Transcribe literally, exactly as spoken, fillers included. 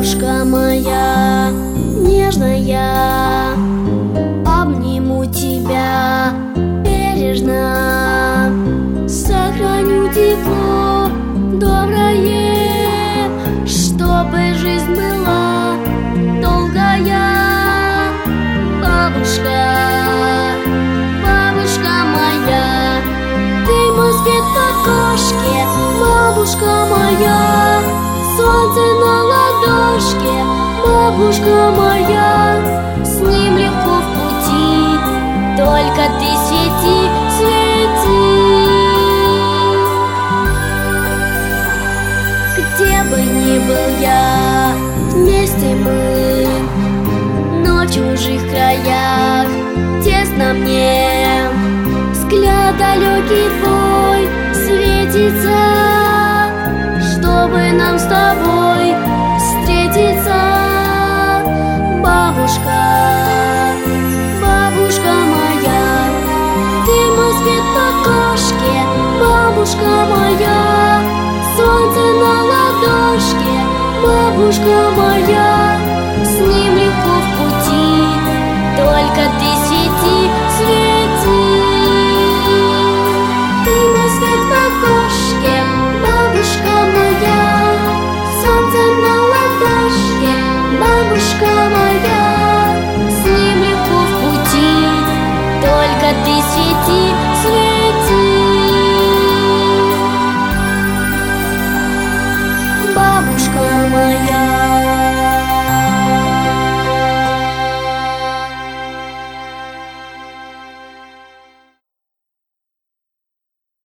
Бабушка моя нежная, обниму тебя бережно, сохраню тепло доброе, чтобы жизнь была долгая. Бабушка, бабушка моя, ты мой свет в окошке. Бабушка моя, солнце на ладошке. Бабушка моя, с ним легко в пути, только ты свети, свети. Где бы ни был я, вместе мы, но в чужих краях тесно мне. Взгляд далекий твой светится, чтобы нам с тобой встретиться. Бабушка, бабушка моя, ты мой свет в окошке. Бабушка моя, солнце на ладошке. Бабушка моя, с ним легко в пути, только ты